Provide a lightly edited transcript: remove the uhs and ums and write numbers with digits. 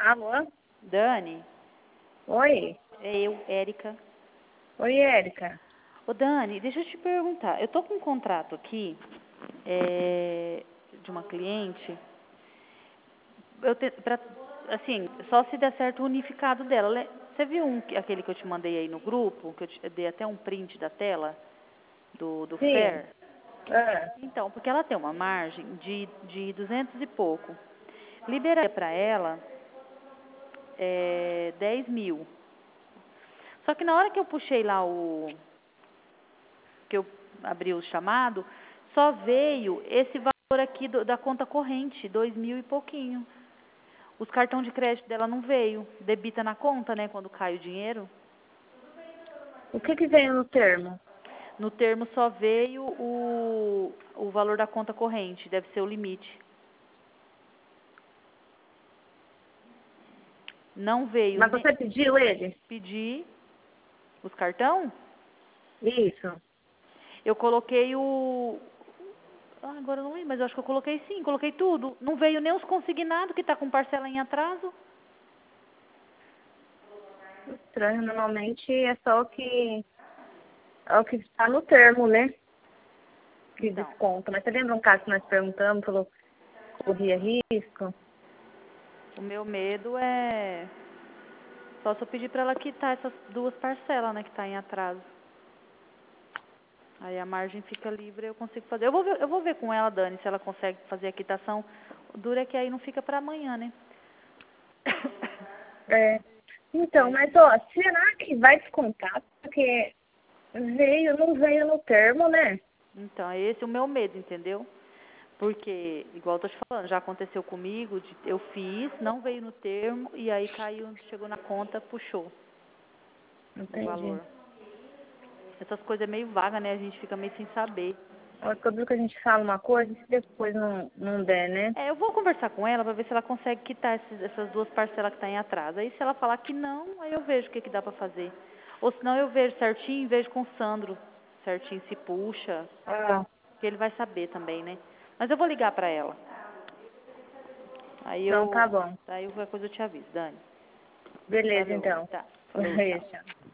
Alô? Dani, Oi? é eu, Érica. Oi, Érica. Ô, Dani, deixa eu te perguntar. Eu tô com um contrato aqui de uma cliente. Assim, só se der certo o unificado dela. Você viu aquele que eu te mandei aí no grupo? Que eu dei até um print da tela do Sim. FAIR? Ah, Então, porque ela tem uma margem de 200 e pouco. Liberaria para ela 10 mil. Só que na hora que eu puxei lá que eu abri o chamado, só veio esse valor aqui da conta corrente, 2 mil e pouquinho. Os cartões de crédito dela não veio. Debita na conta, né, quando cai o dinheiro. o que veio no termo? No termo só veio o valor da conta corrente, deve ser o limite. Não veio Mas nem você pediu ele? pedir os cartão. Isso. Eu coloquei agora eu não lembro, mas eu acho que eu coloquei sim, coloquei tudo. Não veio nem os consignados, que tá com parcela em atraso. Estranho, normalmente é só o que está no termo, né? Que Então, desconta. Mas você lembra um caso que nós perguntamos, falou que corria risco? o meu medo é só se eu pedir para ela quitar essas duas parcelas, né, que tá em atraso. Aí a margem fica livre, eu consigo fazer. Eu vou ver com ela, Dani, se ela consegue fazer a quitação. O duro é que aí não fica para amanhã, né? É. Então, Aí, mas ó, será que vai descontar? Porque não veio no termo, né? então, é esse o meu medo, entendeu? Porque, igual eu tô te falando, já aconteceu comigo, eu fiz, não veio no termo, e aí caiu, chegou na conta, puxou o Entendi. valor. Essas coisas é meio vaga, né? A gente fica meio sem saber. Olha, tudo que a gente fala uma coisa, e se depois não der, né? Eu vou conversar com ela para ver se ela consegue quitar essas duas parcelas que tá em atraso. Aí se ela falar que não, aí eu vejo o que dá para fazer. Ou senão eu vejo certinho, vejo com o Sandro, certinho se puxa, Ah, que ele vai saber também, né? Mas eu vou ligar para ela. então tá bom. Aí qualquer coisa eu te aviso, Dani. Beleza, Falou, então. tá. Falou, tchau. Deixa.